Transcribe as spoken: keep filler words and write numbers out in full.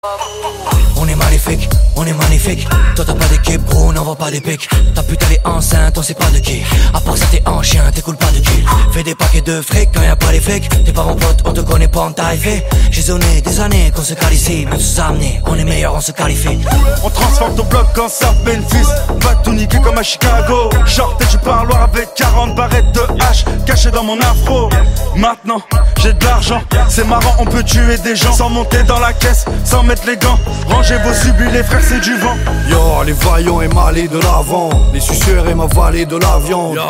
On est maléfique, on est magnifique. Toi t'as pas d'équipe, gros, on n'envoie pas des pics. Ta pute elle est enceinte, on sait pas de qui. À part ça t'es en chien, t'écoules pas de qui. Fais des paquets de fric quand y'a pas les flics. T'es pas mon pote, on te connaît pas en taille fait. J'ai zoné des années qu'on se cale ici. Même sous amener, on est meilleurs, on se qualifie. On transforme ton bloc en ça Memphis. Va tout niquer comme à Chicago. Shorté du parloir avec quarante barrettes de hache cachées dans mon afro. Maintenant j'ai de l'argent, c'est marrant, on peut tuer des gens sans monter dans la caisse, sans mettre les gants. Rangez vos subis les frères, c'est du vent. Yo, les vaillants et malais de l'avant, les suceurs et ma vallée de la viande. Yo,